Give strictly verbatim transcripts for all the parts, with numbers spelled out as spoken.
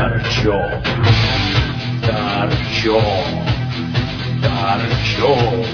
торчок, торчок, торчок.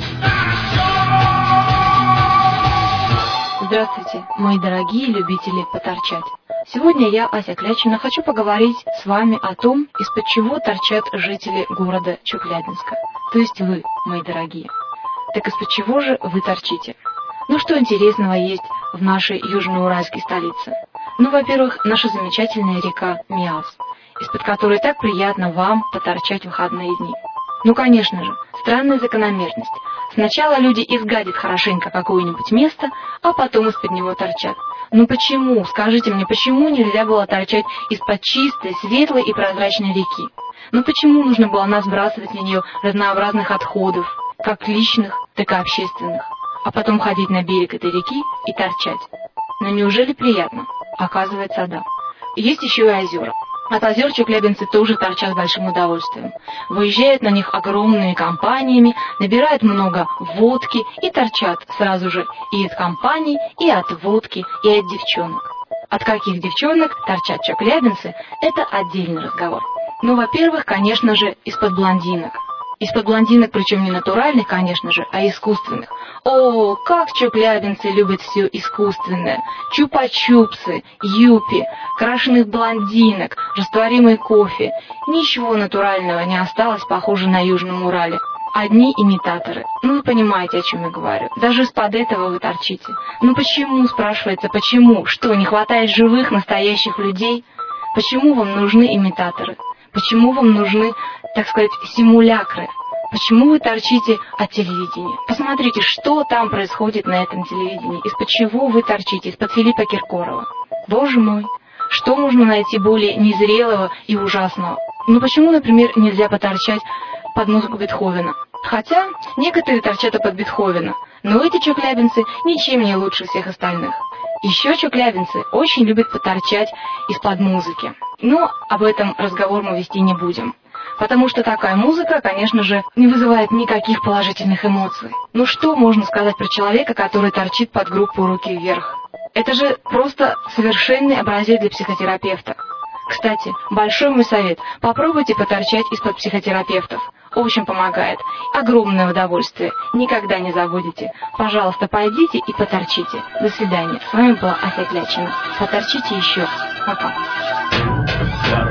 Здравствуйте, мои дорогие любители поторчать. Сегодня я, Ася Клячина, хочу поговорить с вами о том, из-под чего торчат жители города Челябинска. То есть вы, мои дорогие. Так из-под чего же вы торчите? Ну что интересного есть в нашей южноуральской столице? Ну, во-первых, наша замечательная река Миас, из-под которой так приятно вам поторчать в выходные дни. Ну, конечно же, странная закономерность. Сначала люди изгадят хорошенько какое-нибудь место, а потом из-под него торчат. Ну почему, скажите мне, почему нельзя было торчать из-под чистой, светлой и прозрачной реки? Ну почему нужно было нас сбрасывать на нее разнообразных отходов, как личных, так и общественных, а потом ходить на берег этой реки и торчать? Но неужели приятно? Оказывается, да. Есть еще и озера. От озер челябинцы тоже торчат с большим удовольствием. Выезжают на них огромными компаниями, набирают много водки и торчат сразу же и от компаний, и от водки, и от девчонок. От каких девчонок торчат челябинцы – это отдельный разговор. Ну, во-первых, конечно же, из-под блондинок. Из-под блондинок, причем не натуральных, конечно же, а искусственных. О, как челябинцы любят все искусственное. Чупа-чупсы, юпи, крашеных блондинок, растворимый кофе. Ничего натурального не осталось, похоже, на Южном Урале. Одни имитаторы. Ну, вы понимаете, о чем я говорю. Даже из-под этого вы торчите. Ну почему, спрашивается, почему? Что, не хватает живых, настоящих людей? Почему вам нужны имитаторы? Почему вам нужны, так сказать, симулякры? Почему вы торчите от телевидения? Посмотрите, что там происходит на этом телевидении. Из-под чего вы торчите? Из-под Филиппа Киркорова. Боже мой, что можно найти более незрелого и ужасного? Ну почему, например, нельзя поторчать под музыку Бетховена? Хотя некоторые торчат и под Бетховена, но эти челябинцы ничем не лучше всех остальных. Еще челябинцы очень любят поторчать из-под музыки. Но об этом разговор мы вести не будем. Потому что такая музыка, конечно же, не вызывает никаких положительных эмоций. Ну что можно сказать про человека, который торчит под группу «Руки вверх»? Это же просто совершенный образец для психотерапевта. Кстати, большой мой совет – попробуйте поторчать из-под психотерапевтов. Очень помогает. Огромное удовольствие. Никогда не забудете. Пожалуйста, пойдите и поторчите. До свидания. С вами была Ася Клячина. Поторчите еще. Пока.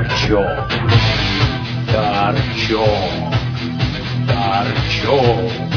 Торчок, торчок, торчок.